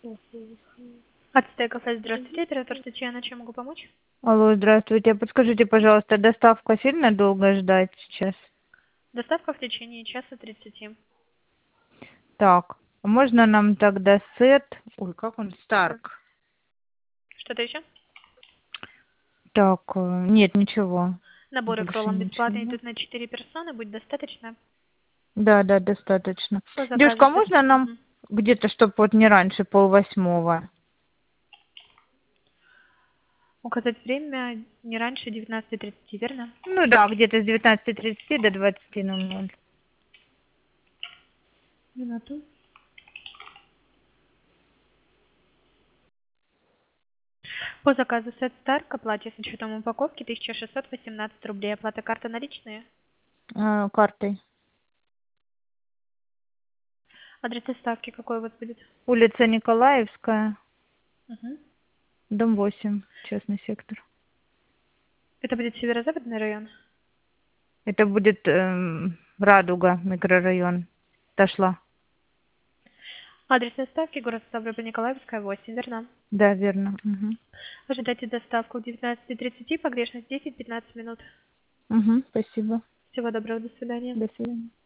Ацтек кафе, здравствуйте, оператор Татьяна, чем могу помочь? Алло, здравствуйте. Подскажите, пожалуйста, доставка сильно долго ждать сейчас? Доставка в течение часа 30. Так, а можно нам тогда сет? Ой, как он? Старк. Что-то еще? Так, нет, ничего. Наборы к Больше роллам бесплатные ничего. идут на 4 персоны, будет достаточно. Да, да, достаточно. По заказу Девушка, а можно нам Мгм. где-то, чтобы вот не раньше 7:30? Указать время не раньше 19:30, верно? Ну да, где-то с 19:30 до 20:00. Минуту. По заказу сет Старк, оплате с учетом упаковки 1618 рублей. Оплата карта наличные. Картой. Адрес доставки какой у вас будет? Улица Николаевская, Мгм. дом 8, частный сектор. Это будет северо-западный район. Это будет Радуга, микрорайон. Дошла. Адрес доставки город Ставрополь, Николаевская, 8, верно? Да, верно. Угу. Ожидайте доставку в 19:30, погрешность 10-15 минут. Угу, спасибо. Всего доброго, до свидания. До свидания.